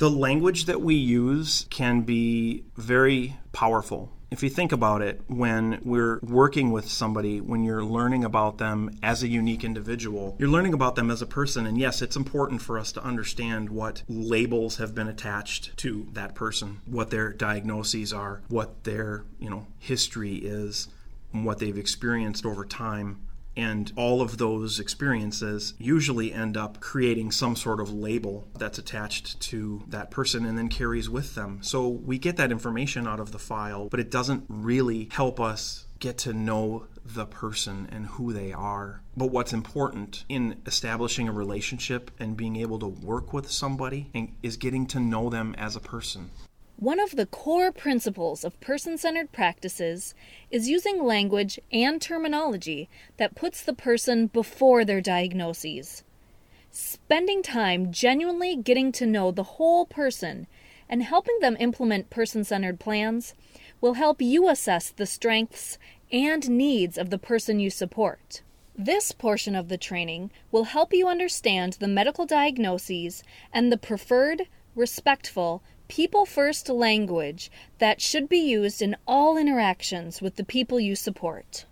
The language that we use can be very powerful. If you think about it, when we're working with somebody, when you're learning about them as a unique individual, you're learning about them as a person. And yes, it's important for us to understand what labels have been attached to that person, what their diagnoses are, what their, history is, and what they've experienced over time. And all of those experiences usually end up creating some sort of label that's attached to that person and then carries with them. So we get that information out of the file, but it doesn't really help us get to know the person and who they are. But what's important in establishing a relationship and being able to work with somebody is getting to know them as a person. One of the core principles of person-centered practices is using language and terminology that puts the person before their diagnoses. Spending time genuinely getting to know the whole person and helping them implement person-centered plans will help you assess the strengths and needs of the person you support. This portion of the training will help you understand the medical diagnoses and the preferred, respectful, people-first language that should be used in all interactions with the people you support.